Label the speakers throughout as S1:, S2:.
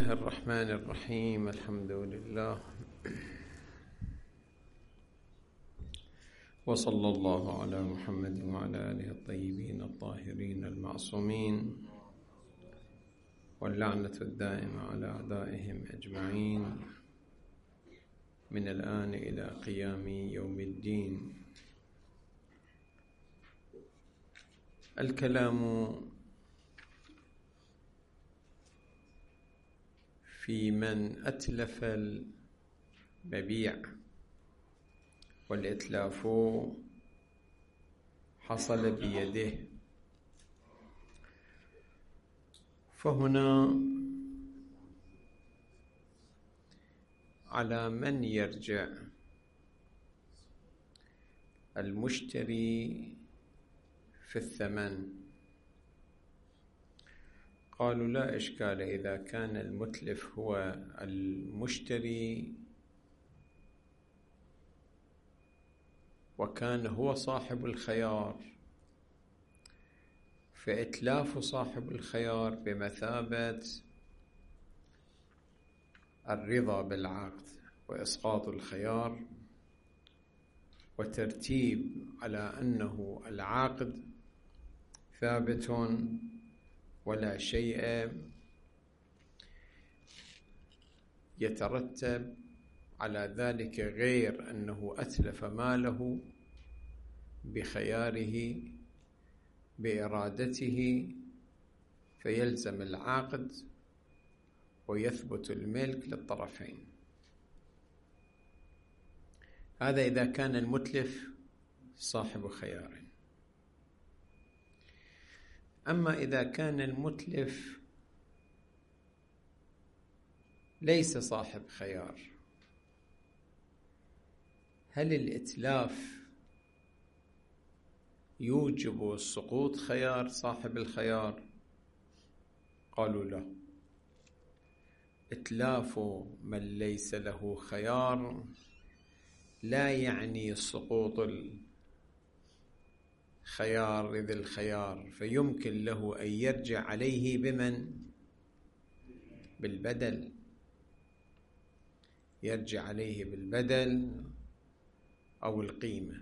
S1: الرحمن الرحيم. الحمد لله، وصلى الله على محمد وعلى آله الطيبين الطاهرين المعصومين، واللعنة الدائمة على أعدائهم أجمعين من الآن إلى قيام يوم الدين. الكلام في من أتلف المبيع، والإتلاف حصل بيده. فهنا على من يرجع المشتري في الثمن؟ قالوا لا إشكال إذا كان المتلف هو المشتري وكان هو صاحب الخيار، فإتلاف صاحب الخيار بمثابة الرضا بالعقد وإسقاط الخيار وترتيب على أنه العقد ثابت ولا شيء يترتب على ذلك غير أنه أتلف ماله بخياره بإرادته، فيلزم العقد ويثبت الملك للطرفين. هذا إذا كان المتلف صاحب خيار. أما إذا كان المتلف ليس صاحب خيار، هل الإتلاف يوجب سقوط خيار صاحب الخيار؟ قالوا لا، إتلاف من ليس له خيار لا يعني سقوط الخيار ذي الخيار، فيمكن له أن يرجع عليه بمن؟ بالبدل، يرجع عليه بالبدل أو القيمة.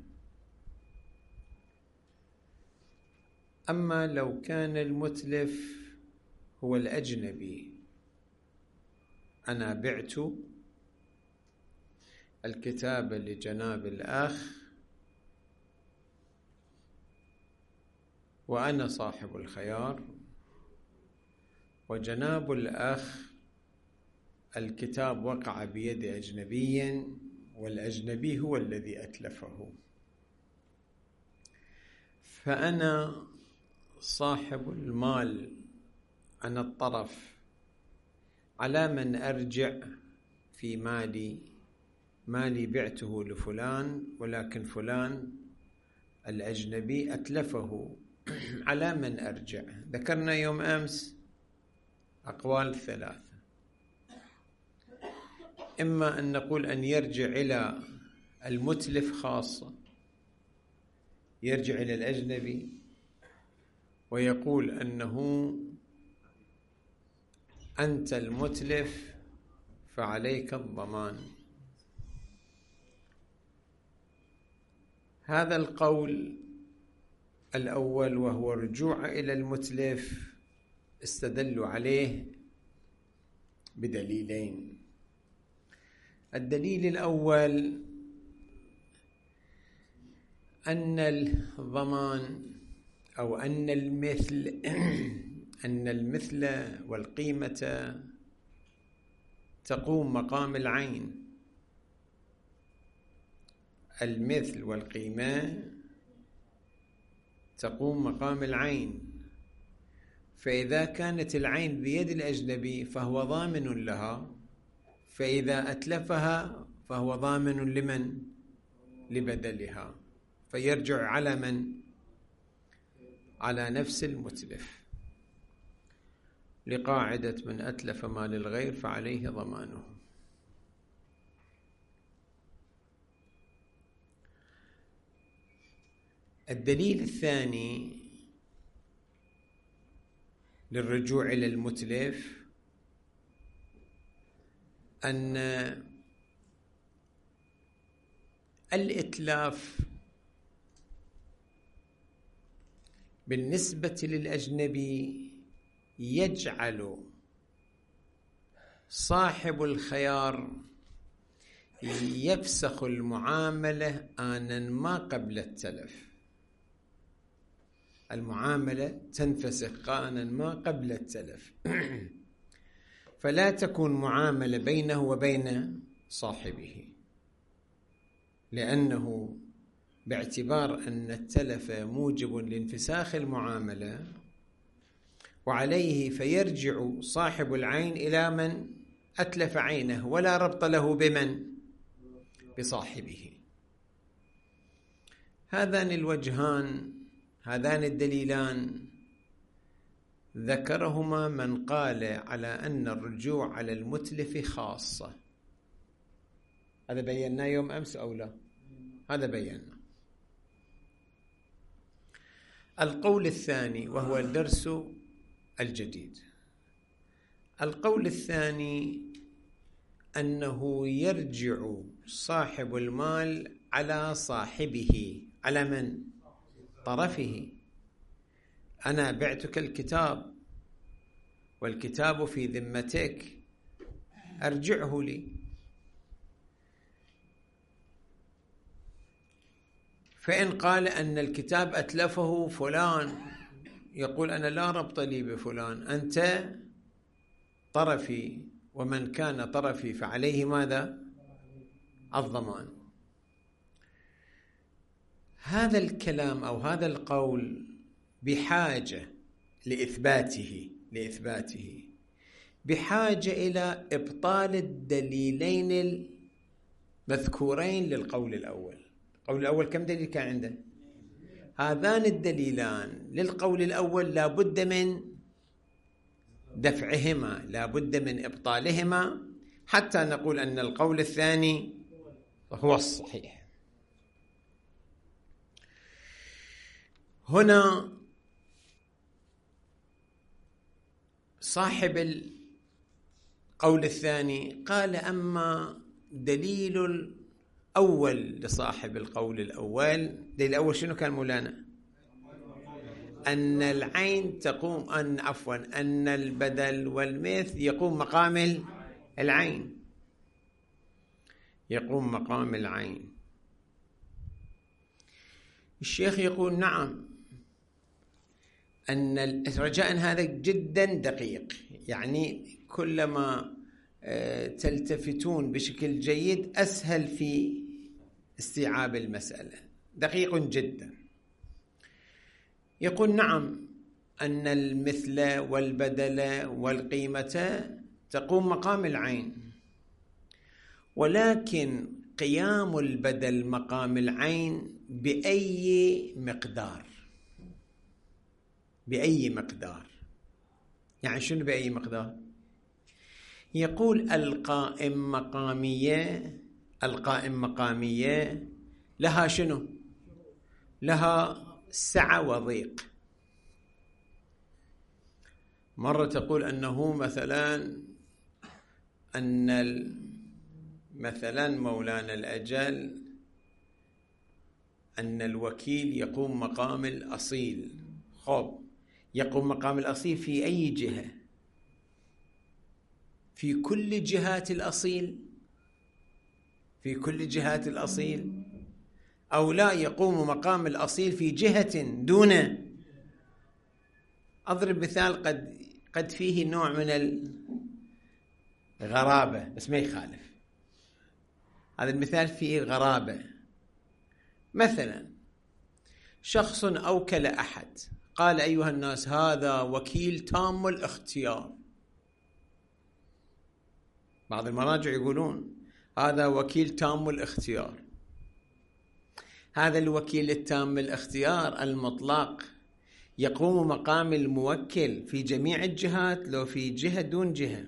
S1: أما لو كان المتلف هو الأجنبي، أنا بعت الكتاب لجناب الأخ وأنا صاحب الخيار، وجناب الأخ الكتاب وقع بيد أجنبي والأجنبي هو الذي أتلفه، فأنا صاحب المال، أنا الطرف، على من أرجع في مالي بعته لفلان ولكن فلان الأجنبي أتلفه، على من أرجع؟ ذكرنا يوم أمس أقوال ثلاثة: إما أن نقول أن يرجع إلى المتلف خاصة، يرجع إلى الأجنبي ويقول أنه أنت المتلف فعليك الضمان. هذا القول الأول وهو رجوع إلى المتلف استدلوا عليه بدليلين. الدليل الأول أن الضمان أو أن المثل والقيمة تقوم مقام العين. المثل والقيمة تقوم مقام العين، فإذا كانت العين بيد الأجنبي فهو ضامن لها، فإذا أتلفها فهو ضامن لمن؟ لبدلها، فيرجع على من؟ على نفس المتلف، لقاعدة من أتلف مال الغير فعليه ضمانه. الدليل الثاني للرجوع إلى المتلف أن الإتلاف بالنسبة للأجنبي يجعل صاحب الخيار يفسخ المعاملة آنا ما قبل التلف. المعاملة تنفسخ آنا ما قبل التلف فلا تكون معاملة بينه وبين صاحبه، لأنه باعتبار أن التلف موجب لانفساخ المعاملة وعليه فيرجع صاحب العين إلى من أتلف عينه ولا ربط له بمن؟ بصاحبه. هذان الوجهان، هذان الدليلان ذكرهما من قال على أن الرجوع على المتلف خاصة. هذا بينا يوم أمس أو لا؟ هذا بينا. القول الثاني وهو الدرس الجديد، القول الثاني أنه يرجع صاحب المال على صاحبه. على من؟ طرفه. أنا بعتك الكتاب والكتاب في ذمتك، أرجعه لي. فإن قال أن الكتاب أتلفه فلان، يقول أنا لا ربط لي بفلان، أنت طرفي، ومن كان طرفي فعليه ماذا؟ الضمان. هذا الكلام أو هذا القول بحاجة لإثباته بحاجة إلى إبطال الدليلين المذكورين للقول الأول. القول الأول كم دليل كان عنده؟ هذان الدليلان للقول الأول لا بد من دفعهما، لا بد من إبطالهما حتى نقول أن القول الثاني هو الصحيح. هنا صاحب القول الثاني قال أما دليل الأول لصاحب القول الأول، دليل الأول شنو كان مولانا؟ أن العين تقوم أن البدل والمثل يقوم مقام العين، يقوم مقام العين. الشيخ يقول نعم، أن رجاء هذا جدا دقيق، يعني كلما تلتفتون بشكل جيد أسهل في استيعاب المسألة، دقيق جدا. يقول نعم أن المثل والبدل والقيمة تقوم مقام العين، ولكن قيام البدل مقام العين بأي مقدار؟ بأي مقدار؟ يعني شنو بأي مقدار؟ يقول القائم مقامية لها شنو؟ لها سعة وضيق. مرة تقول أنه مثلا مثلا مولانا الأجل أن الوكيل يقوم مقام الأصيل. خب، يقوم مقام الأصيل في أي جهة؟ في كل جهات الأصيل؟ في كل جهات الأصيل؟ أو لا يقوم مقام الأصيل في جهة دون؟ أضرب مثال قد فيه نوع من الغرابة بس ما يخالف. هذا المثال فيه غرابة. مثلا شخص أوكل أحد، قال أيها الناس هذا وكيل تام الاختيار. بعض المراجع يقولون هذا وكيل تام الاختيار. هذا الوكيل التام الاختيار المطلق يقوم مقام الموكل في جميع الجهات لو في جهة دون جهة؟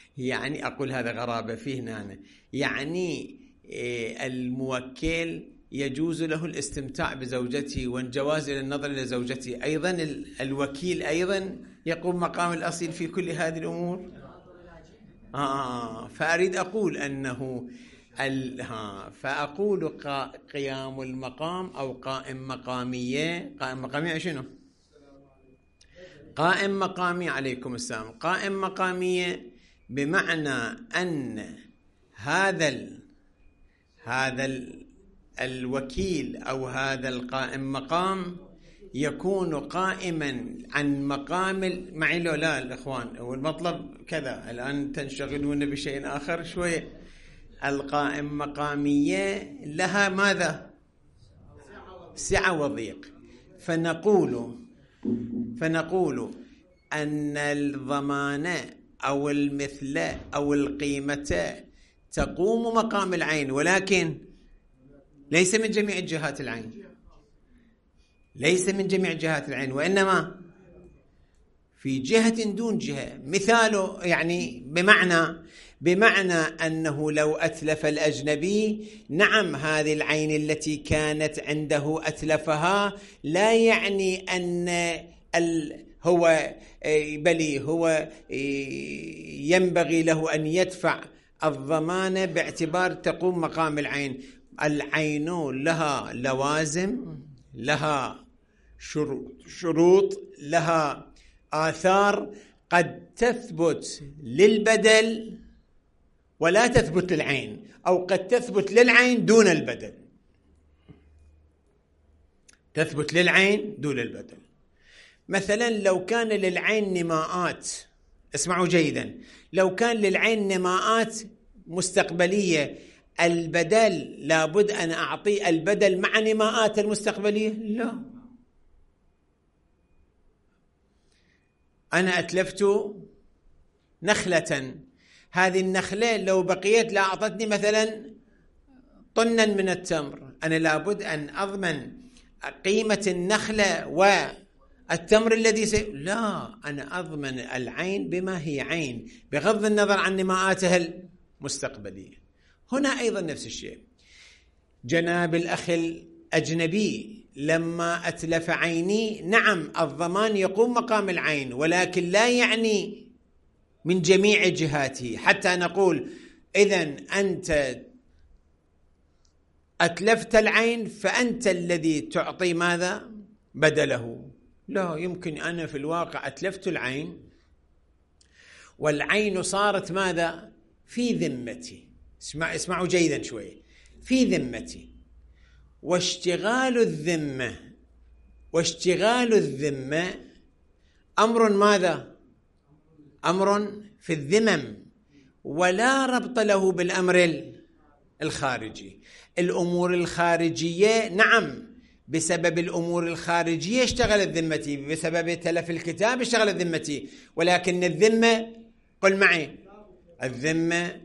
S1: يعني أقول هذا غرابة فيه هنا. يعني الموكل يجوز له الاستمتاع بزوجته والجواز إلى النظر إلى زوجته، أيضا الوكيل أيضا يقوم مقام الأصيل في كل هذه الأمور. فأريد أقول أنه فأقول قيام المقام أو قائم مقامية. قائم مقامية شنو؟ قائم مقامي، عليكم السلام. قائم مقامية بمعنى أن هذا الوكيل أو هذا القائم مقام يكون قائما عن مقام معي لو لا الإخوان، والمطلب كذا الآن تنشغلون بشيء آخر شوية. القائم مقامية لها ماذا؟ سعة وضيق. فنقول أن الضمان أو المثل أو القيمة تقوم مقام العين، ولكن ليس من جميع جهات العين، ليس من جميع جهات العين، وإنما في جهة دون جهة. مثاله يعني بمعنى أنه لو أتلف الأجنبي، نعم هذه العين التي كانت عنده أتلفها، لا يعني أن هو ينبغي له أن يدفع الضمان باعتبار تقوم مقام العين. العين لها لوازم، لها شروط، لها آثار قد تثبت للبدل ولا تثبت للعين، أو قد تثبت للعين دون البدل، تثبت للعين دون البدل. مثلا لو كان للعين نماءات، اسمعوا جيدا، لو كان للعين نماءات مستقبلية، البدل لابد أن أعطي البدل مع نماءات المستقبلية؟ لا. أنا أتلفت نخلة، هذه النخلة لو بقيت لا أعطتني مثلا طنا من التمر، أنا لابد أن أضمن قيمة النخلة والتمر الذي لا، أنا أضمن العين بما هي عين بغض النظر عن نماءاتها المستقبلية. هنا أيضا نفس الشيء. جناب الأخ الأجنبي لما أتلف عيني، نعم الضمان يقوم مقام العين، ولكن لا يعني من جميع جهاته حتى نقول إذن أنت أتلفت العين فأنت الذي تعطي ماذا؟ بدله. لا، يمكن أنا في الواقع أتلفت العين والعين صارت ماذا؟ في ذمتي. اسمعوا جيدا شوي. في ذمتي، واشتغال الذمة أمر ماذا؟ أمر في الذمم، ولا ربط له بالأمر الخارجي. الأمور الخارجية نعم، بسبب الأمور الخارجية اشتغلت ذمتي، بسبب تلف الكتاب اشتغلت ذمتي، ولكن الذمة، قل معي، الذمة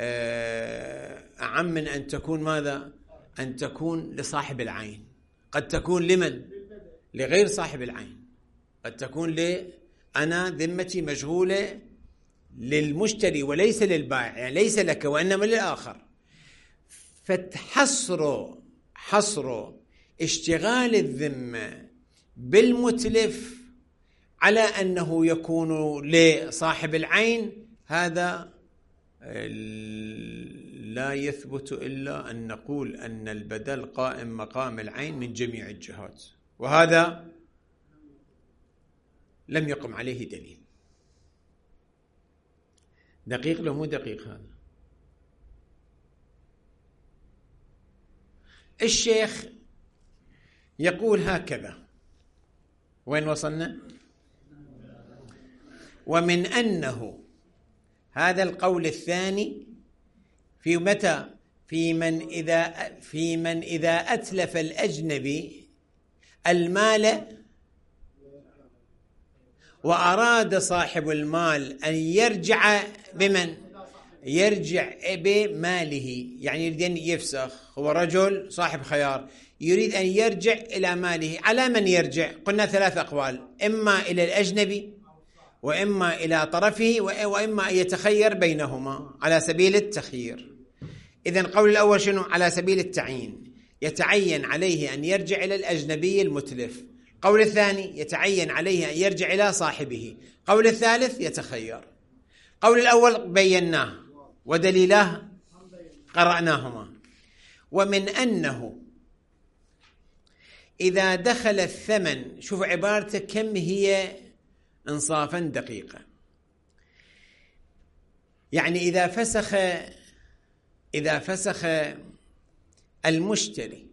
S1: أعم من أن تكون ماذا؟ أن تكون لصاحب العين. قد تكون لمن؟ لغير صاحب العين. قد تكون أنا ذمتي مشغولة للمشتري وليس للبائع، يعني ليس لك وإنما للآخر. حصر اشتغال الذمة بالمتلف على أنه يكون لصاحب العين، هذا لا يثبت إلا أن نقول أن البدل قائم مقام العين من جميع الجهات، وهذا لم يقم عليه دليل. دقيق لو مو دقيق هذا؟ الشيخ يقول هكذا، وين وصلنا؟ ومن أنه هذا القول الثاني في متى؟ في من إذا أتلف الأجنبي المال وأراد صاحب المال أن يرجع بمن؟ يرجع بماله، يعني يريد أن يفسخ، هو رجل صاحب خيار يريد أن يرجع إلى ماله. على من يرجع؟ قلنا 3 أقوال، إما إلى الأجنبي، وإما إلى طرفه، وإما أن يتخير بينهما على سبيل التخيير. إذن قول الأول شنو؟ على سبيل التعيين. يتعين عليه أن يرجع إلى الأجنبي المتلف. القول الثاني يتعين عليه أن يرجع إلى صاحبه. القول الثالث يتخير. القول الأول بيناه ودليلاه قرأناهما. ومن أنه إذا دخل الثمن، شوف عبارته كم هي إنصافا دقيقة، يعني إذا فسخ المشتري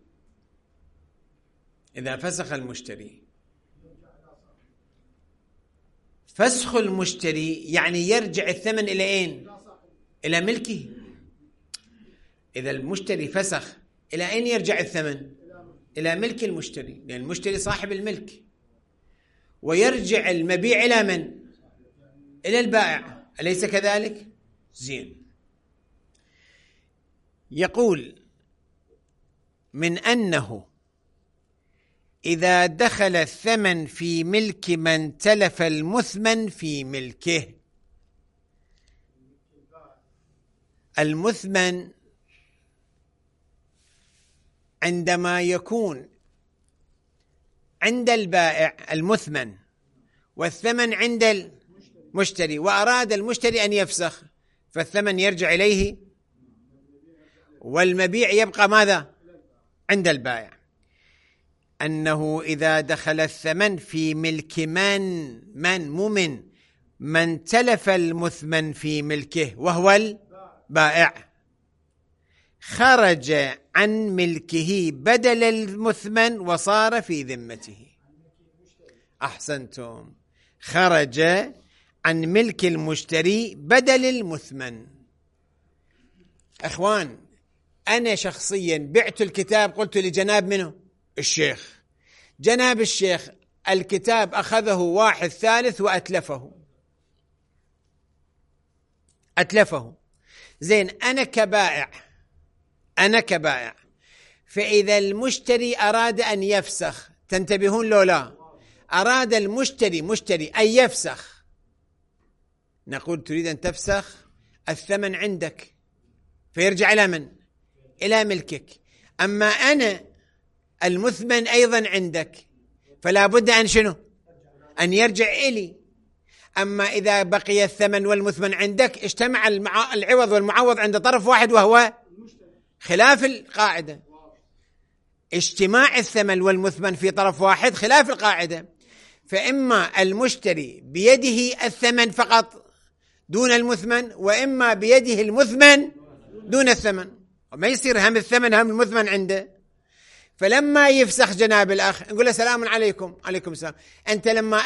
S1: فسخ المشتري يعني يرجع الثمن إلى أين؟ إلى ملكه. إذا المشتري فسخ إلى أين يرجع الثمن؟ إلى ملك المشتري، لأن المشتري صاحب الملك. ويرجع المبيع إلى من؟ إلى البائع، أليس كذلك؟ زين. يقول من أنه إذا دخل الثمن في ملك من تلف المثمن في ملكه. المثمن عندما يكون عند البائع المثمن والثمن عند المشتري، وأراد المشتري أن يفسخ، فالثمن يرجع إليه والمبيع يبقى ماذا؟ عند البائع. أنه إذا دخل الثمن في ملك من تلف المثمن في ملكه وهو البائع، خرج عن ملكه بدل المثمن وصار في ذمته. أحسنتم، خرج عن ملك المشتري بدل المثمن. أخوان، أنا شخصيا بعت الكتاب، قلت لجناب منه الشيخ، جناب الشيخ الكتاب أخذه واحد ثالث وأتلفه. زين، أنا كبائع فإذا المشتري أراد أن يفسخ، تنتبهون لو لا؟ أراد مشتري أن يفسخ، نقول تريد أن تفسخ، الثمن عندك فيرجع إلى من؟ إلى ملكك. أما أنا المثمن أيضا عندك، فلا بد أن شنو؟ أن يرجع إلي. أما إذا بقي الثمن والمثمن عندك، اجتمع العوض والمعوض عند طرف واحد وهو خلاف القاعدة. اجتماع الثمن والمثمن في طرف واحد خلاف القاعدة، فإما المشتري بيده الثمن فقط دون المثمن، وإما بيده المثمن دون الثمن، وما يصير هم الثمن هم المثمن عنده. فلما يفسخ جناب الأخ نقول له سلام عليكم. عليكم السلام. أنت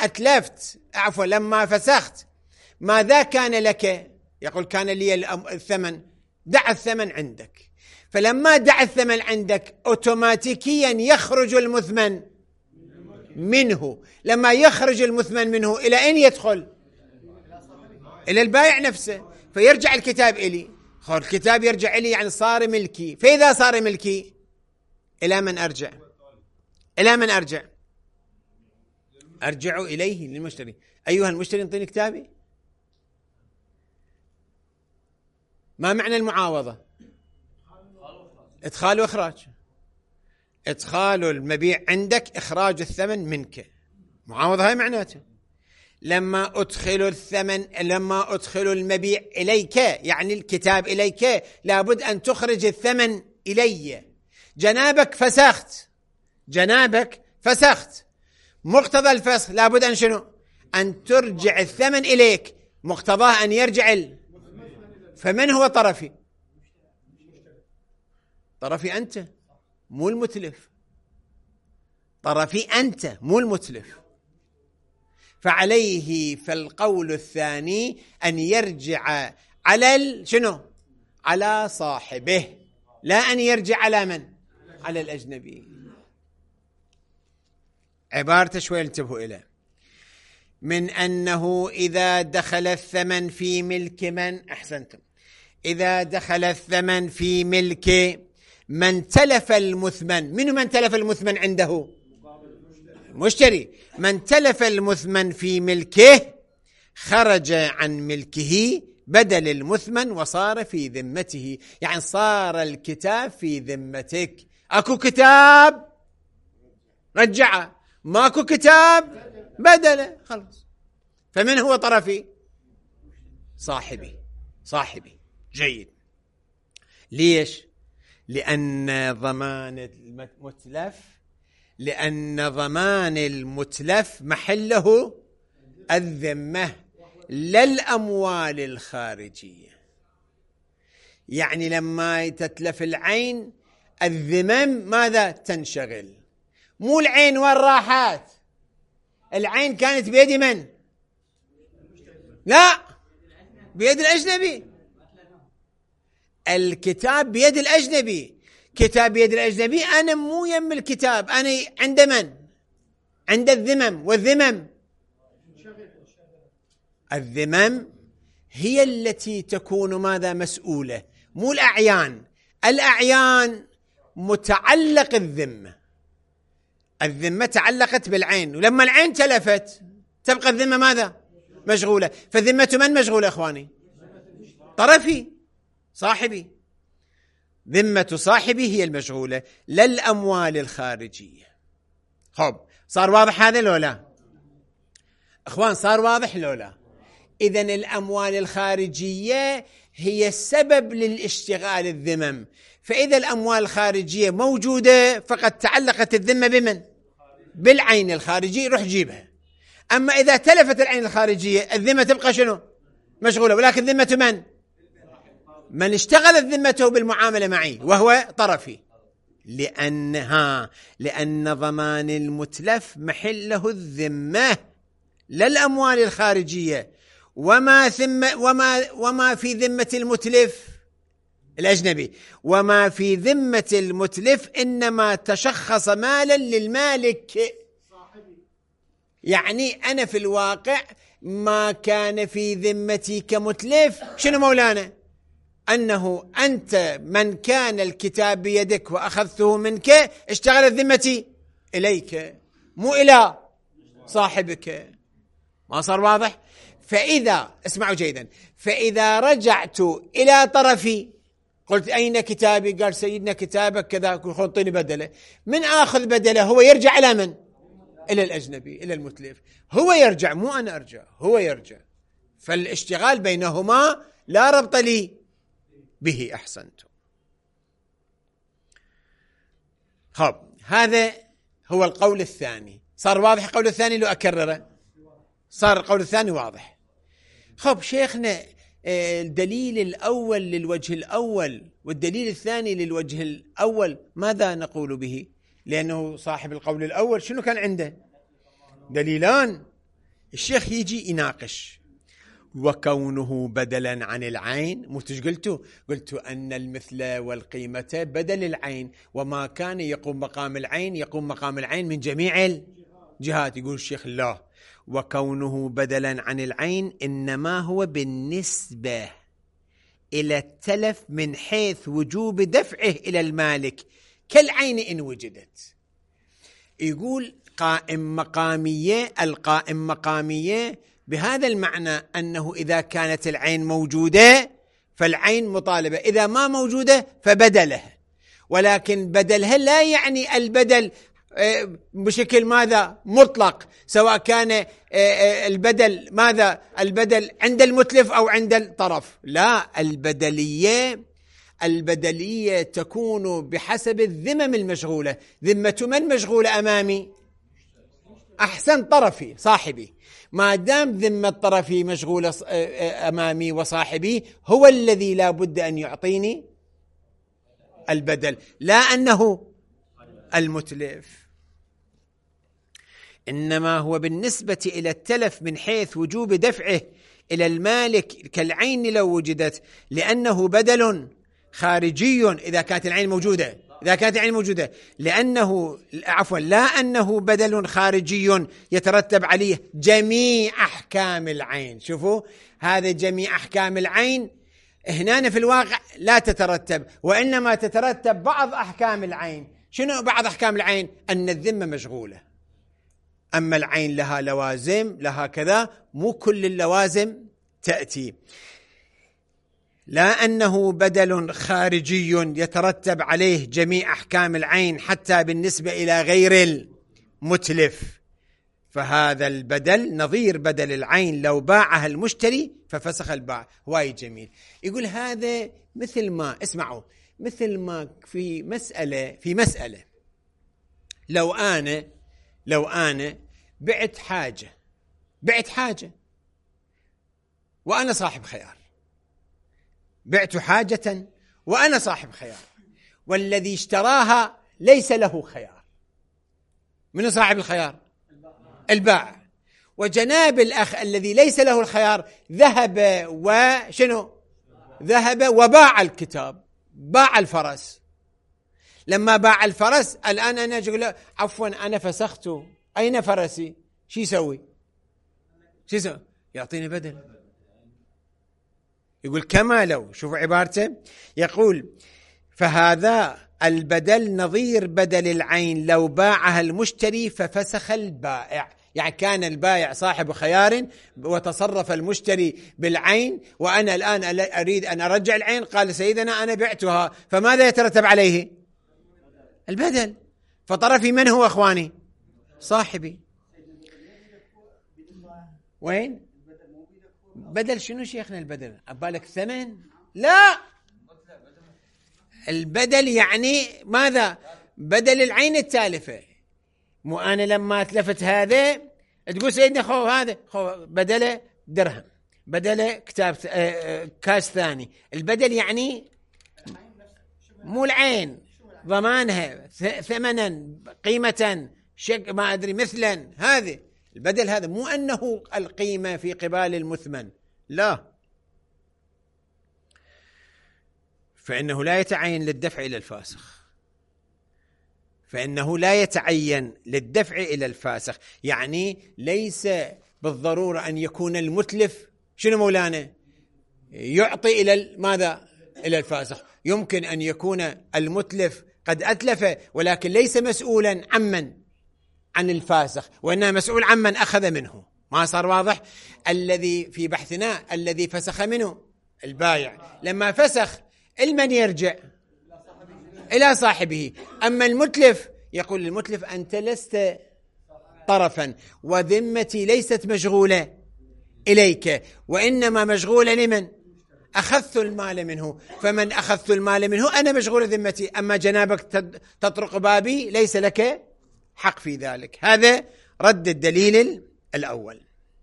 S1: لما فسخت ماذا كان لك؟ يقول كان لي الثمن. دع الثمن عندك. فلما دع الثمن عندك أوتوماتيكيا يخرج المثمن منه. لما يخرج المثمن منه إلى أين يدخل؟ إلى البائع نفسه، فيرجع الكتاب إلي. الكتاب يرجع إلي يعني صار ملكي. فإذا صار ملكي إلى من أرجع؟ أرجع إليه للمشتري. أيها المشتري انطيني كتابي. ما معنى المعاوضة؟ إدخال وإخراج. إدخال المبيع عندك، إخراج الثمن منك. معاوضة هاي معناته. لما أدخل المبيع إليك، يعني الكتاب إليك، لابد أن تخرج الثمن إلي. جنابك فسخت. مقتضى الفسخ لابد أن شنو؟ أن ترجع الثمن إليك. مقتضاه أن يرجع فمن هو طرفي؟ طرفي أنت مو المتلف. فعليه فالقول الثاني أن يرجع على شنو؟ على صاحبه، لا أن يرجع على من؟ على الأجنبي. عبارته شوي انتبهوا إليه. من أنه إذا دخل الثمن في ملك من، أحسنتم، إذا دخل الثمن في ملك من تلف المثمن. من تلف المثمن عنده؟ مشتري. من تلف المثمن في ملكه خرج عن ملكه بدل المثمن وصار في ذمته، يعني صار الكتاب في ذمتك أكو كتاب رجعه، ماكو كتاب بدله، خلاص. فمن هو طرفي؟ صاحبي. جيد. ليش؟ لأن ضمان المتلف محله الذمة لا الأموال الخارجية. يعني لما تتلف العين الذمم ماذا تنشغل؟ مو العين وين راحت؟ العين كانت بيد من؟ لا، بيد الأجنبي. الكتاب بيد الأجنبي. كتاب بيد الأجنبي، أنا مو يم الكتاب، أنا عند من؟ عند الذمم. والذمم الذمم هي التي تكون ماذا مسؤولة، مو الأعيان. الأعيان متعلق الذمة تعلقت بالعين، ولما العين تلفت تبقى الذمة ماذا؟ مشغولة. فالذمة من مشغولة إخواني؟ طرفي، صاحبي. ذمة صاحبي هي المشغولة لا الأموال الخارجية. خب، صار واضح هذا لو لا؟ إخوان صار واضح لو لا؟ إذن الأموال الخارجية هي السبب للاشتغال الذمم. فإذا الأموال الخارجية موجودة فقد تعلقت الذمة بمن؟ بالعين الخارجية، روح جيبها. أما إذا تلفت العين الخارجية الذمة تبقى شنو؟ مشغولة. ولكن ذمة من اشتغلت ذمته بالمعاملة معي وهو طرفي. لأن ضمان المتلف محله الذمة لا الأموال الخارجية. وما في ذمة المتلف الأجنبي، وما في ذمة المتلف إنما تشخص مالا للمالك. يعني أنا في الواقع ما كان في ذمتي كمتلف شنو مولانا؟ أنه أنت من كان الكتاب بيدك وأخذته منك اشتغلت ذمتي إليك، مو إلى صاحبك. ما صار واضح؟ فإذا اسمعوا جيدا، فإذا رجعت إلى طرفي قلت أين كتابي؟ قال سيدنا كتابك كذا، خطيني بدله. من آخذ بدله؟ هو يرجع إلى من؟ إلى الأجنبي، إلى المتلف. هو يرجع، مو أنا أرجع، هو يرجع. فالاشتغال بينهما لا ربط لي به. أحسنتم. خب، هذا هو القول الثاني. صار واضح القول الثاني لو أكرره؟ صار القول الثاني واضح. خب شيخنا، الدليل الأول للوجه الأول والدليل الثاني للوجه الأول ماذا نقول به؟ لأنه صاحب القول الأول شنو كان عنده؟ دليلان. الشيخ يجي يناقش وكونه بدلا عن العين. متش قلت أن المثل والقيمة بدل العين، وما كان يقوم مقام العين يقوم مقام العين من جميع الجهات. يقول الشيخ لا، وكونه بدلا عن العين إنما هو بالنسبة إلى التلف من حيث وجوب دفعه إلى المالك كالعين إن وجدت. يقول قائم مقامية، القائم مقامية بهذا المعنى أنه إذا كانت العين موجودة فالعين مطالبة، إذا ما موجودة فبدلها. ولكن بدلها لا يعني البدل بشكل ماذا؟ مطلق، سواء كان البدل ماذا؟ البدل عند المتلف أو عند الطرف. لا، البدلية تكون بحسب الذمم المشغولة. ذمة من مشغولة أمامي؟ أحسن، طرفي، صاحبي. ما دام ذمة طرفي مشغولة أمامي وصاحبي، هو الذي لا بد أن يعطيني البدل، لا أنه المتلف. إنما هو بالنسبة إلى التلف من حيث وجوب دفعه إلى المالك كالعين لو وجدت، لأنه بدل خارجي إذا كانت العين موجودة، لأنه لا أنه بدل خارجي يترتب عليه جميع أحكام العين. شوفوا هذا، جميع أحكام العين هنا في الواقع لا تترتب، وإنما تترتب بعض أحكام العين. شنو بعض أحكام العين؟ أن الذمة مشغولة، أما العين لها لوازم، لها كذا، مو كل اللوازم تأتي. لا أنه بدل خارجي يترتب عليه جميع أحكام العين حتى بالنسبة إلى غير المتلف، فهذا البدل نظير بدل العين لو باعها المشتري ففسخ الباع. وايد جميل. يقول هذا مثل ما اسمعوا، مثل ما في مسألة لو أنا بعت حاجة وأنا صاحب خيار، بعت حاجة وأنا صاحب خيار، والذي اشتراها ليس له خيار. من صاحب الخيار؟ البائع. وجناب الأخ الذي ليس له الخيار ذهب وباع الكتاب، باع الفرس. لما باع الفرس الآن أنا أقول له عفوا أنا فسخته، أين فرسي؟ شو يسوي؟ يعطيني بدل. يقول كما لو، شوفوا عبارته، يقول فهذا البدل نظير بدل العين لو باعها المشتري ففسخ البائع. يعني كان البائع صاحب خيار وتصرف المشتري بالعين، وأنا الآن أريد أن أرجع العين، قال سيدنا أنا بعتها، فماذا يترتب عليه؟ البدل. فطرفي من هو أخواني؟ صاحبي. وين بدل؟ شنو شيخنا البدل؟ أبالك ثمن؟ لا، البدل يعني ماذا؟ بدل العين التالفة. مو أنا لما أتلفت هذا تقول سيدنا خو هذا خو بدله درهم، بدله كتاب كاس ثاني. البدل يعني مو العين، ضمانها، ثمنا، قيمة، ما أدري مثلا. هذه البدل، هذا مو أنه القيمة في قبال المثمن، لا. فإنه لا يتعين للدفع إلى الفاسخ، يعني ليس بالضرورة أن يكون المتلف شنو مولانا يعطي إلى ماذا؟ إلى الفاسخ. يمكن أن يكون المتلف قد أتلف ولكن ليس مسؤولا عن الفاسخ، وإنما مسؤول عمن أخذ منه. ما صار واضح؟ الذي في بحثنا الذي فسخ منه البايع، لما فسخ المن يرجع إلى صاحبه. أما المتلف يقول المتلف أنت لست طرفا، وذمتي ليست مشغولة إليك، وإنما مشغولة لمن؟ أخذت المال منه، فمن أخذت المال منه أنا مشغول ذمتي، أما جنابك تطرق بابي ليس لك حق في ذلك. هذا رد الدليل الأول.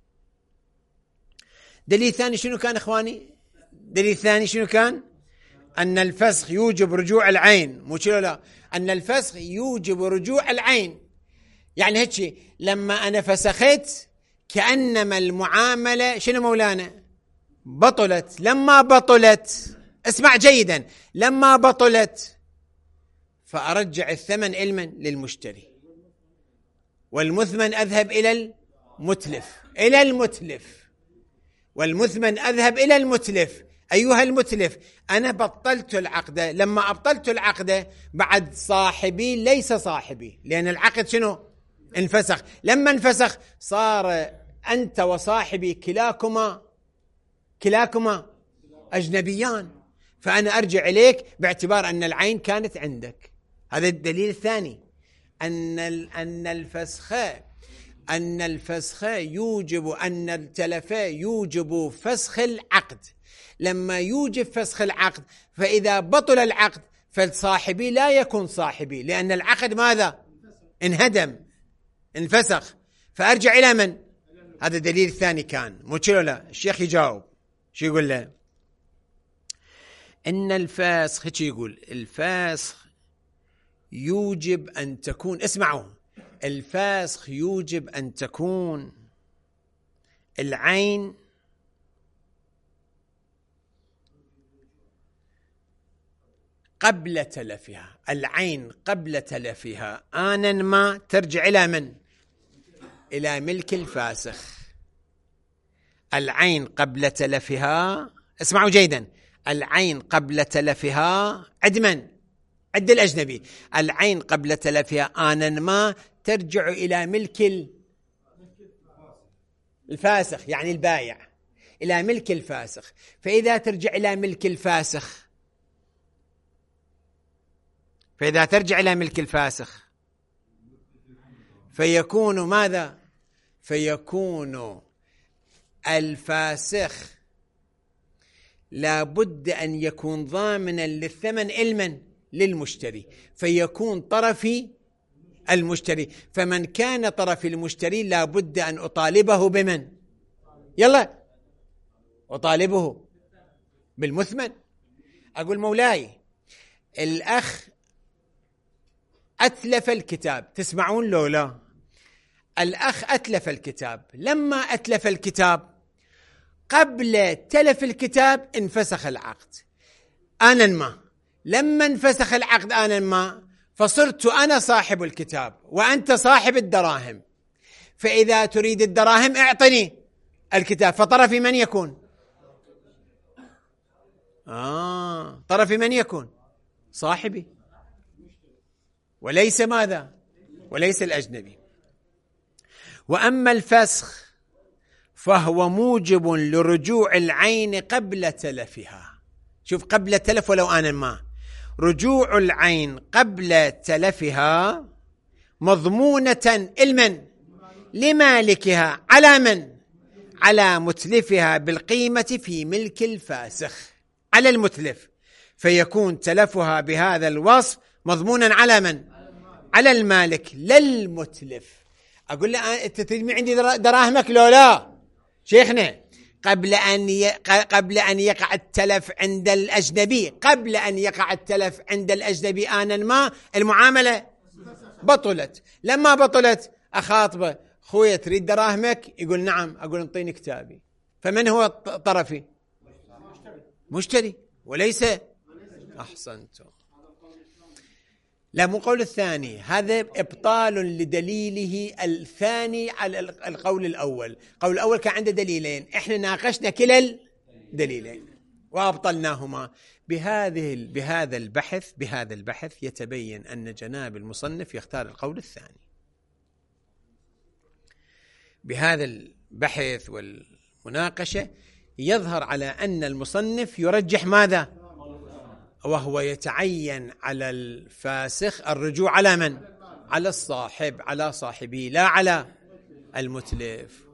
S1: دليل ثاني شنو كان إخواني؟ دليل ثاني شنو كان؟ أن الفسخ يوجب رجوع العين. مو لا، أن الفسخ يوجب رجوع العين. يعني هيك لما أنا فسخت كأنما المعاملة شنو مولانا؟ بطلت. لما بطلت، اسمع جيدا، لما بطلت فأرجع الثمن للمشتري، والمثمن أذهب إلى المتلف، والمثمن أذهب إلى المتلف. أيها المتلف، أنا بطلت العقد. لما أبطلت العقد بعد صاحبي ليس صاحبي، لأن العقد شنو؟ انفسخ. لما انفسخ صار أنت وصاحبي كلاكما أجنبيان، فأنا أرجع إليك باعتبار أن العين كانت عندك. هذا الدليل الثاني، أن الفسخ يوجب، أن التلف يوجب فسخ العقد. لما يوجب فسخ العقد، فإذا بطل العقد فالصاحبي لا يكون صاحبي، لأن العقد ماذا؟ انهدم، انفسخ، فأرجع إلى من؟ هذا الدليل الثاني كان. مو لا الشيخ يجاوب شو يقول له؟ إن الفاسخ هيك يقول، الفاسخ يوجب أن تكون، اسمعوا، الفاسخ يوجب أن تكون العين قبل تلفها. العين قبل تلفها آنا ما ترجع إلى من؟ إلى ملك الفاسخ. العين قبل تلفها، اسمعوا جيدا، العين قبل تلفها عد من؟ عد الأجنبي. العين قبل تلفها آنا ما ترجع إلى ملك الفاسخ، يعني البايع. إلى ملك الفاسخ. فإذا ترجع إلى ملك الفاسخ فيكون ماذا؟ فيكون الفاسخ لا بد أن يكون ضامنا للثمن علما للمشتري، فيكون طرفي المشتري. فمن كان طرف المشتري لا بد أن أطالبه بمن؟ يلا أطالبه بالمثمن. أقول مولاي الأخ أتلف الكتاب، تسمعون لو لا؟ الأخ أتلف الكتاب، لما أتلف الكتاب قبل تلف الكتاب انفسخ العقد آنا ما. لما انفسخ العقد آنا ما فصرت أنا صاحب الكتاب وأنت صاحب الدراهم، فإذا تريد الدراهم اعطني الكتاب، فطرفي من يكون؟ طرفي من يكون؟ صاحبي، وليس ماذا؟ وليس الأجنبي. وأما الفسخ فهو موجب لرجوع العين قبل تلفها. شوف، قبل تلف ولو آنا ما، رجوع العين قبل تلفها مضمونة المن لمالكها على من؟ على متلفها بالقيمة في ملك الفاسخ، على المتلف، فيكون تلفها بهذا الوصف مضمونا على من؟ على المالك للمتلف. أقول له أنت تريد من عندي دراهمك لو لا؟ شيخنا قبل أن يقع التلف عند الأجنبي، قبل أن يقع التلف عند الأجنبي آنا ما المعاملة بطلت. لما بطلت أخاطبه، خويا تريد دراهمك؟ يقول نعم. أقول انطيني كتابي. فمن هو طرفي؟ مشتري وليس. أحسنتم. لا، مو قول الثاني، هذا إبطال لدليله الثاني على القول الأول. القول الأول كان عنده دليلين، إحنا ناقشنا كلا الدليلين وأبطلناهما. بهذا البحث يتبين أن جناب المصنف يختار القول الثاني. بهذا البحث والمناقشة يظهر على أن المصنف يرجح ماذا؟ وهو يتعين على الفاسخ الرجوع على من؟ على الصاحب، على صاحبه، لا على المتلف.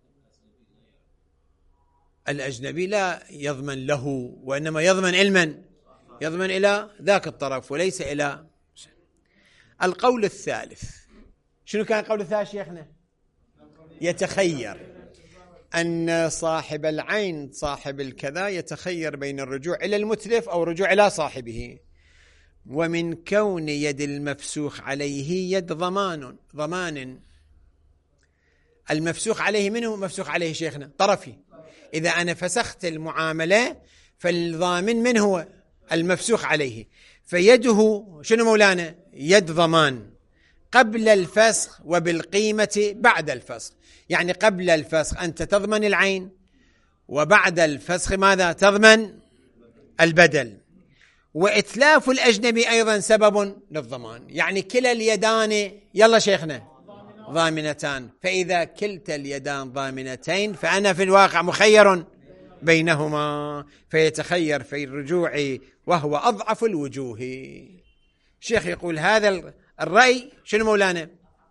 S1: الأجنبي لا يضمن له، وإنما يضمن علما، يضمن إلى ذاك الطرف وليس إلى. القول الثالث، شنو كان القول الثالث شيخنا؟ يتخير أن صاحب العين صاحب الكذا يتخير بين الرجوع إلى المتلف أو الرجوع إلى صاحبه. ومن كون يد المفسوخ عليه يد ضمان. المفسوخ عليه منه مفسوخ عليه شيخنا؟ طرفي. إذا أنا فسخت المعاملة فالضامن من هو؟ المفسوخ عليه. فيده شنو مولانا؟ يد ضمان قبل الفسخ وبالقيمة بعد الفسخ. يعني قبل الفسخ أنت تضمن العين، وبعد الفسخ ماذا؟ تضمن البدل. وإتلاف الأجنبي أيضا سبب للضمان. يعني كلا اليدان يلا شيخنا ضامنتان، فإذا كلتا اليدان ضامنتين فأنا في الواقع مخير بينهما، فيتخير في الرجوع وهو أضعف الوجوه. الشيخ يقول هذا الرأي شنو مولانا؟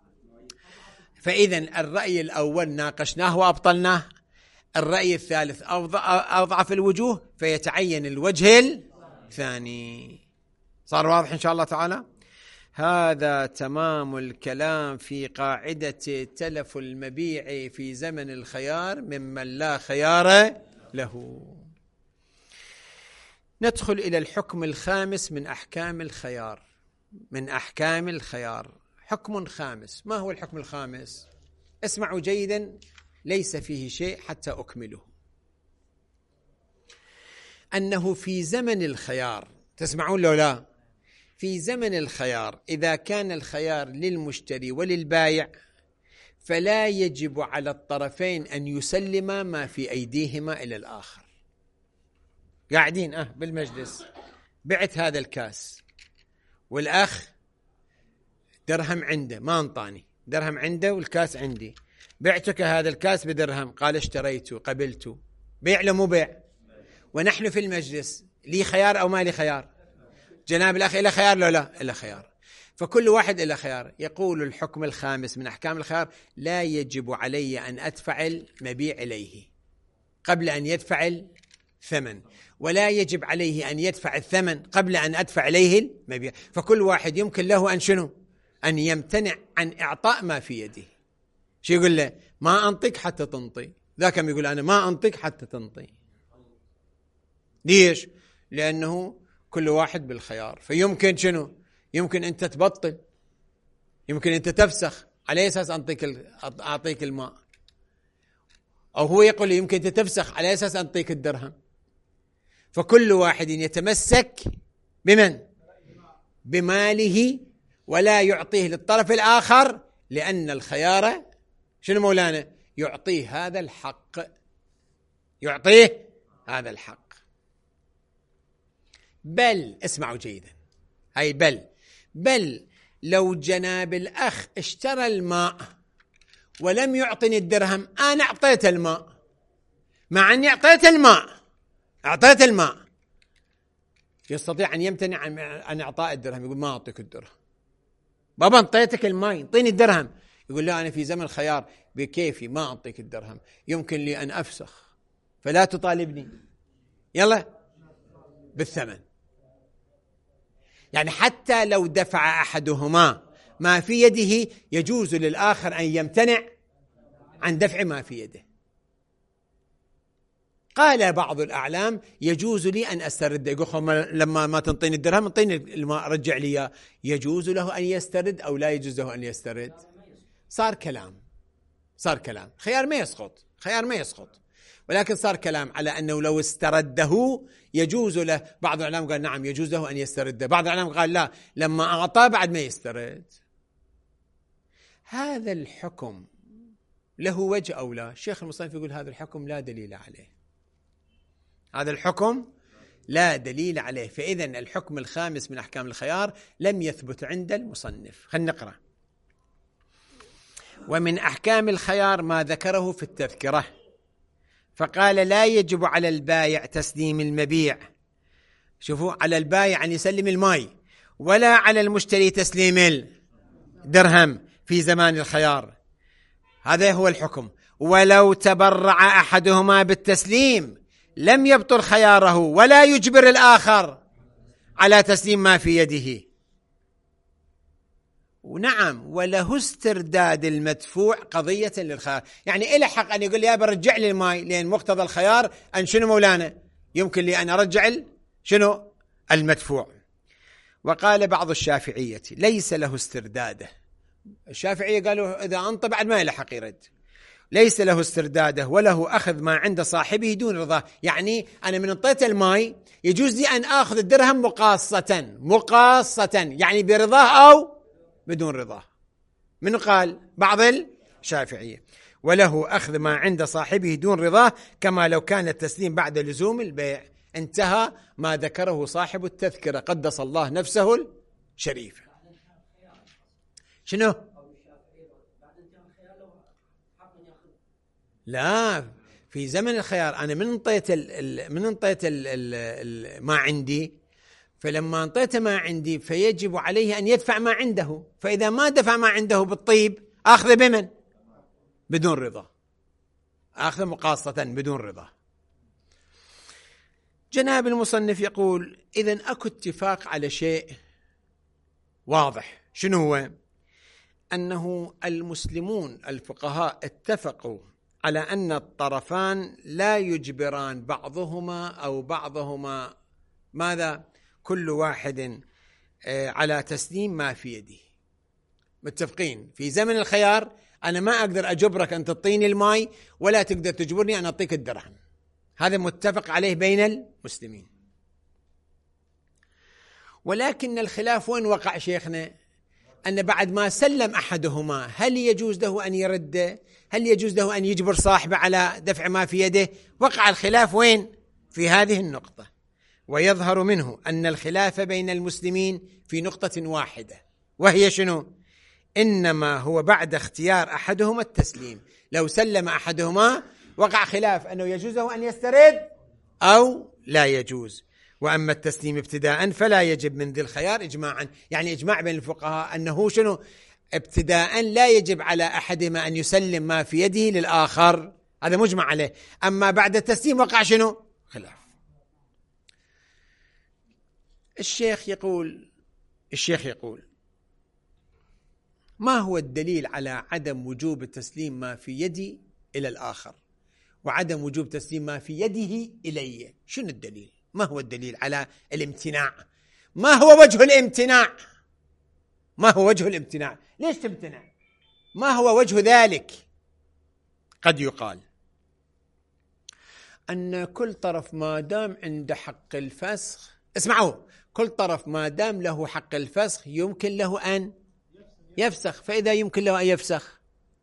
S1: فإذن الرأي الأول ناقشناه وأبطلناه، الرأي الثالث أضعف الوجوه، فيتعين الوجه الثاني. صار واضح إن شاء الله تعالى؟ هذا تمام الكلام في قاعدة تلف المبيع في زمن الخيار ممن لا خيار له. ندخل إلى الحكم الخامس من أحكام الخيار. حكم خامس. ما هو الحكم الخامس؟ اسمعوا جيدا، ليس فيه شيء حتى أكمله. أنه في زمن الخيار، تسمعون لو لا؟ في زمن الخيار إذا كان الخيار للمشتري وللبائع فلا يجب على الطرفين أن يسلما ما في أيديهما إلى الآخر. قاعدين بالمجلس، بعت هذا الكاس والأخ درهم عنده ما انطاني، درهم عنده والكاس عندي، بعتك هذا الكاس بدرهم، قال اشتريته قبلته، بيع له مو بيع. ونحن في المجلس لي خيار أو ما لي خيار؟ جناب الأخ إلى خيار لو لا إلى خيار، فكل واحد إلى خيار. يقول الحكم الخامس من أحكام الخيار: لا يجب علي أن أدفع المبيع إليه قبل أن يدفع الثمن، ولا يجب عليه أن يدفع الثمن قبل أن أدفع إليه المبيع. فكل واحد يمكن له أن شنو؟ أن يمتنع عن إعطاء ما في يده. شو يقول له؟ ما أنطيك حتى تنطي. ذاك يقول أنا ما أنطيك حتى تنطي. ليش؟ لأنه كل واحد بالخيار. فيمكن شنو؟ يمكن أنت تبطل، يمكن أنت تفسخ على أساس أعطيك الماء، أو هو يقول لي يمكن أنت تفسخ على أساس أعطيك الدرهم. فكل واحد يتمسك بمن؟ بماله، ولا يعطيه للطرف الآخر، لأن الخيار شنو مولانا؟ يعطيه هذا الحق، يعطيه هذا الحق. بل اسمعوا جيدا، هاي بل لو جناب الأخ اشترى الماء ولم يعطني الدرهم، أنا أعطيت الماء، مع أني أعطيت الماء، يستطيع أن يمتنع عن إعطاء الدرهم. يقول ما أعطيك الدرهم، بابا أعطيتك الماء، أعطيني الدرهم. يقول لا، أنا في زمن الخيار، بكيفي ما أعطيك الدرهم، يمكن لي أن أفسخ، فلا تطالبني، يلا بالثمن. يعني حتى لو دفع أحدهما ما في يده، يجوز للآخر أن يمتنع عن دفع ما في يده. قال بعض الأعلام يجوز لي أن أسترد. يقول لما ما تنطيني الدرهم انطيني الماء، رجع لي. يجوز له أن يسترد أو لا يجوز له أن يسترد؟ صار كلام. خيار ما يسقط، ولكن صار كلام على أنه لو استرده يجوز له. بعض العلماء قال نعم يجوز له أن يسترد، بعض العلماء قال لا، لما أعطاه بعد ما يسترد. هذا الحكم له وجه أو لا؟ الشيخ المصنف يقول هذا الحكم لا دليل عليه، فإذا الحكم الخامس من أحكام الخيار لم يثبت عند المصنف. خلينا نقرأ. ومن أحكام الخيار ما ذكره في التذكرة، فقال لا يجب على البائع تسليم المبيع. شوفوا، على البائع أن يسلم الماء، ولا على المشتري تسليم الدرهم في زمان الخيار. هذا هو الحكم. ولو تبرع أحدهما بالتسليم لم يبطل خياره، ولا يجبر الآخر على تسليم ما في يده. ونعم، وله استرداد المدفوع قضية للخيار. يعني إلى حق أن يقول لي برجع لي الماء، لأن مقتضى الخيار أن شنو مولانا؟ يمكن لي أن أرجع شنو؟ المدفوع. وقال بعض الشافعية ليس له استرداده. الشافعية قالوا إذا أنطى بعد ما يلحق يرد. ليس له استرداده، وله أخذ ما عند صاحبه دون رضاه. يعني أنا من انطيت الماء يجوز لي أن أخذ الدرهم مقاصة، يعني برضاه أو بدون رضاه. من قال؟ بعض الشافعية. وله أخذ ما عند صاحبه دون رضاه، كما لو كان التسليم بعد لزوم البيع. انتهى ما ذكره صاحب التذكرة قدس الله نفسه الشريفة. شنو؟ لا، في زمن الخيار أنا من انطيت ما عندي، فلما انطيت ما عندي فيجب عليه أن يدفع ما عنده. فإذا ما دفع ما عنده بالطيب أخذ بمن؟ بدون رضا، أخذ مقاصة بدون رضا. جناب المصنف يقول إذن أكو اتفاق على شيء واضح. شنو هو؟ أنه المسلمون الفقهاء اتفقوا على أن الطرفان لا يجبران بعضهما أو بعضهما ماذا؟ كل واحد على تسليم ما في يده. متفقين في زمن الخيار أنا ما أقدر أجبرك أن تعطيني الماء، ولا تقدر تجبرني أن أعطيك الدرهم. هذا متفق عليه بين المسلمين. ولكن الخلاف وين وقع شيخنا؟ أن بعد ما سلم أحدهما هل يجوز له أن يرد؟ هل يجوز له أن يجبر صاحبه على دفع ما في يده؟ وقع الخلاف وين؟ في هذه النقطة. ويظهر منه أن الخلاف بين المسلمين في نقطة واحدة، وهي شنو؟ إنما هو بعد اختيار أحدهما التسليم. لو سلم أحدهما وقع خلاف أنه يجوزه أن يسترد أو لا يجوز. وأما التسليم ابتداء فلا يجب من ذي الخيار إجماعا، يعني إجماع بين الفقهاء أنه شنو؟ ابتداء لا يجب على أحدهما أن يسلم ما في يده للآخر، هذا مجمع عليه. أما بعد التسليم وقع شنو؟ خلاف. الشيخ يقول ما هو الدليل على عدم وجوب تسليم ما في يدي إلى الآخر وعدم وجوب تسليم ما في يده إلي؟ شنو الدليل؟ ما هو الدليل على الامتناع؟ ما هو وجه الامتناع؟ ما هو وجه الامتناع؟ ليش تمتنع؟ ما هو وجه ذلك؟ قد يقال أن كل طرف ما دام عنده حق الفسخ، اسمعوا، كل طرف ما دام له حق الفسخ يمكن له أن يفسخ، فإذا يمكن له أن يفسخ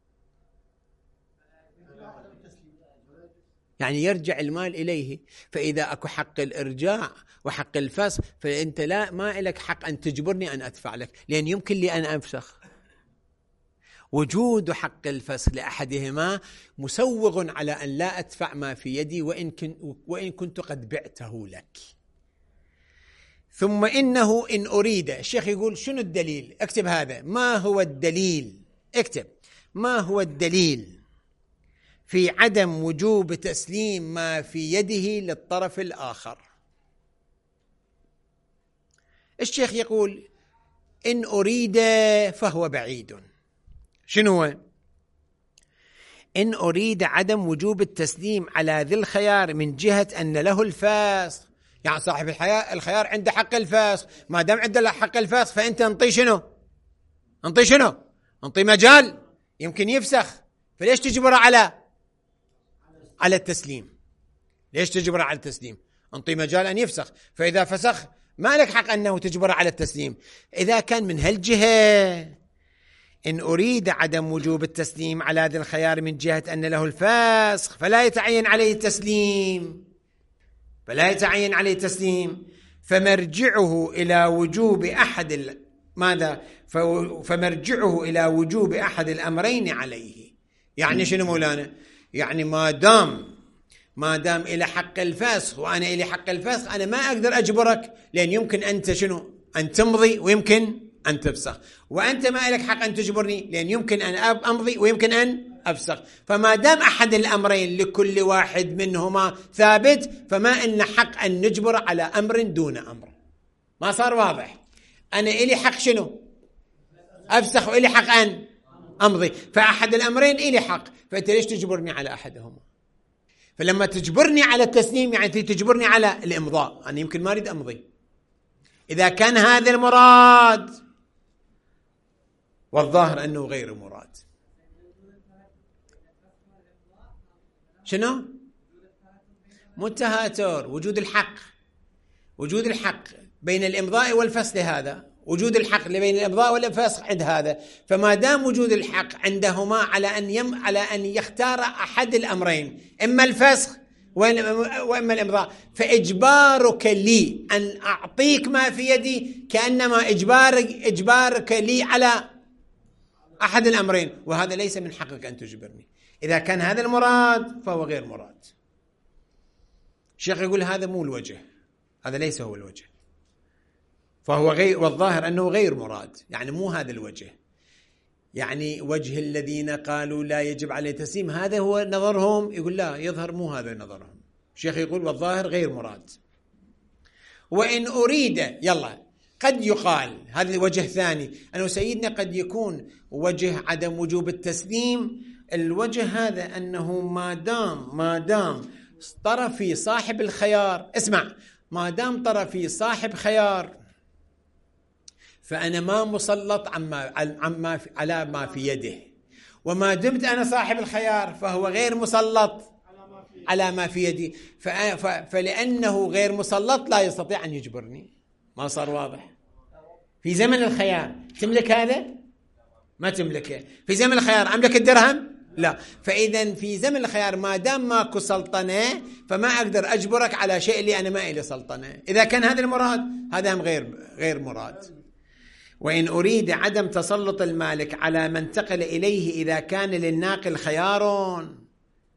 S1: يعني يرجع المال إليه. فإذا أكو حق الإرجاع وحق الفسخ فأنت ما لك حق أن تجبرني أن أدفع لك، لأن يمكن لي أن أفسخ. وجود حق الفسخ لأحدهما مسوغ على أن لا أدفع ما في يدي وإن كنت قد بعته لك. ثم إنه إن أريد، الشيخ يقول شنو الدليل؟ اكتب هذا، ما هو الدليل؟ اكتب ما هو الدليل في عدم وجوب تسليم ما في يده للطرف الآخر. الشيخ يقول إن أريد فهو بعيد. شنو هو؟ إن أريد عدم وجوب التسليم على ذي الخيار من جهة أن له الفسخ، يعني صاحب الخيار عنده حق الفسخ، ما دام عنده حق الفسخ فأنت انطي شنو؟ انطي مجال يمكن يفسخ، فليش تجبره على التسليم؟ ليش تجبره على التسليم؟ انطي مجال أن يفسخ، فإذا فسخ ما لك حق أنه تجبره على التسليم. إذا كان من هالجهة إن أريد عدم وجوب التسليم على ذي الخيار من جهة أن له الفسخ فلا يتعين عليه التسليم، فمرجعه إلى وجوب أحد الأمرين عليه. يعني شنو مولانا؟ يعني ما دام إلى حق الفسخ وأنا إلي حق الفسخ أنا ما أقدر أجبرك، لأن يمكن أنت شنو؟ أن تمضي ويمكن أن تفسخ، وأنت ما لك حق أن تجبرني لأن يمكن أن أمضي ويمكن أن أفسخ. فما دام أحد الأمرين لكل واحد منهما ثابت فما إن حق أن نجبر على أمر دون أمر. ما صار واضح؟ أنا إلي حق شنو؟ أفسخ، وإلي حق أن أمضي، فأحد الأمرين إلي حق، فأنت ليش تجبرني على أحدهما؟ فلما تجبرني على التسليم يعني تجبرني على الإمضاء، أنا يمكن ما أريد أمضي. إذا كان هذا المراد، والظاهر أنه غير مراد. شنو؟ متهاتر، وجود الحق بين الإمضاء والفسخ، هذا وجود الحق بين الإمضاء والفسخ عند هذا. فما دام وجود الحق عندهما على أن يختار أحد الأمرين، إما الفسخ وإما الإمضاء، فإجبارك لي أن أعطيك ما في يدي كأنما إجبارك لي على أحد الأمرين، وهذا ليس من حقك أن تجبرني. إذا كان هذا المراد فهو غير مراد. الشيخ يقول هذا مو الوجه، هذا ليس هو الوجه، فهو غير، والظاهر أنه غير مراد، يعني مو هذا الوجه. يعني وجه الذين قالوا لا يجب عليه تسليم هذا هو نظرهم، يقول لا، يظهر مو هذا نظرهم. الشيخ يقول والظاهر غير مراد. وإن أريد، يلا، قد يقال هذا وجه ثاني، أنه سيدنا قد يكون وجه عدم وجوب التسليم الوجه هذا أنه ما دام طرفي صاحب الخيار، اسمع، ما دام طرفي صاحب خيار فأنا ما مسلط على ما في يده، وما دمت أنا صاحب الخيار فهو غير مسلط على ما في يدي، فلأنه غير مسلط لا يستطيع أن يجبرني. ما صار واضح؟ في زمن الخيار تملك هذا؟ ما تملكه. في زمن الخيار أملك الدرهم؟ لا. فإذا في زمن الخيار ما دام ماكو سلطنة فما أقدر أجبرك على شيء اللي أنا ما إلي سلطنة. إذا كان هذا المراد، هذا هم غير مراد. وإن أريد عدم تسلط المالك على من انتقل إليه إذا كان للناقل خيار،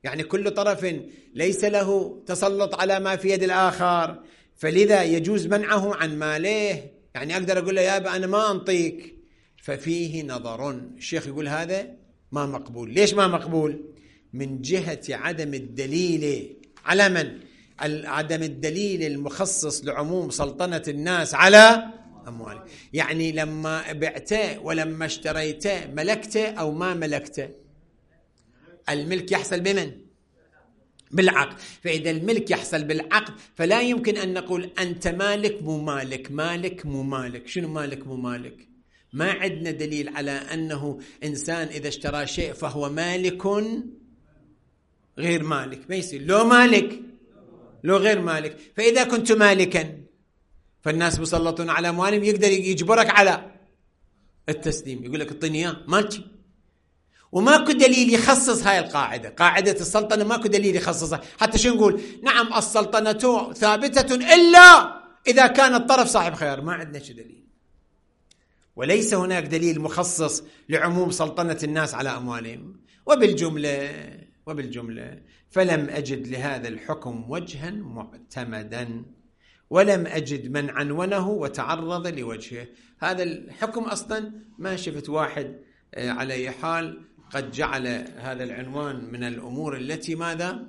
S1: يعني كل طرف ليس له تسلط على ما في يد الآخر، فلذا يجوز منعه عن ماله. يعني أقدر أقول له يا أبا أنا ما أنطيك، ففيه نظر. الشيخ يقول هذا ما مقبول. ليش ما مقبول؟ من جهة عدم الدليل على من؟ عدم الدليل المخصص لعموم سلطنة الناس على أموالهم. يعني لما بعته ولما اشتريته ملكته أو ما ملكته؟ الملك يحصل بمن؟ بالعقد. فإذا الملك يحصل بالعقد فلا يمكن أن نقول أنت مالك مو مالك، مالك مو مالك. شنو مالك مو مالك؟ ما عندنا دليل على أنه إنسان إذا اشترى شيء فهو مالك غير مالك. ما يصير لو مالك لو غير مالك. فإذا كنت مالكا فالناس مسلطون على أموالهم، يقدر يجبرك على التسليم، يقول لك اعطيني إياه مالتي. وماكو دليل يخصص هاي القاعدة، قاعدة السلطنة ماكو دليل يخصصها. حتى شو نقول؟ نعم السلطنة ثابتة إلا إذا كان الطرف صاحب خيار. ما عندنا شو دليل، وليس هناك دليل مخصص لعموم سلطنة الناس على أموالهم. وبالجملة فلم أجد لهذا الحكم وجها معتمدا، ولم أجد من عنونه وتعرض لوجهه. هذا الحكم أصلا ما شفت واحد على أي حال قد جعل هذا العنوان من الأمور التي ماذا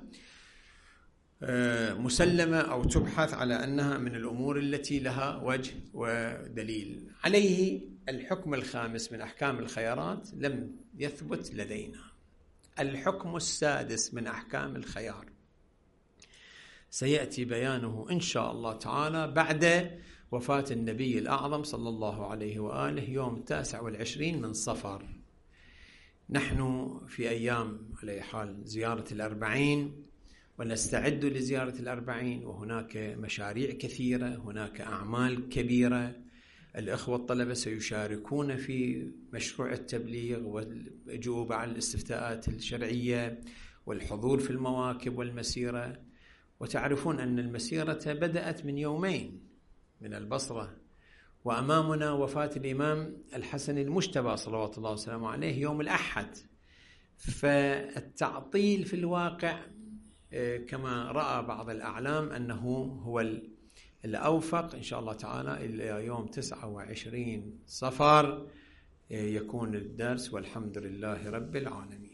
S1: مسلمة أو تبحث على أنها من الأمور التي لها وجه ودليل. عليه الحكم الخامس من أحكام الخيارات لم يثبت لدينا. الحكم السادس من أحكام الخيار سيأتي بيانه إن شاء الله تعالى بعد وفاة النبي الأعظم صلى الله عليه وآله يوم 29 من صفر. نحن في أيام على حال زيارة 40 ونستعد لزيارة 40، وهناك مشاريع كثيرة، هناك أعمال كبيرة. الأخوة الطلبة سيشاركون في مشروع التبليغ والإجابة على الاستفتاءات الشرعية والحضور في المواكب والمسيرة. وتعرفون أن المسيرة بدأت من يومين من البصرة، وأمامنا وفاة الإمام الحسن المجتبى صلوات الله وسلامه عليه يوم الأحد. فالتعطيل في الواقع كما رأى بعض الأعلام أنه هو الأوفق إن شاء الله تعالى إلى يوم 29 صفر يكون الدرس، والحمد لله رب العالمين.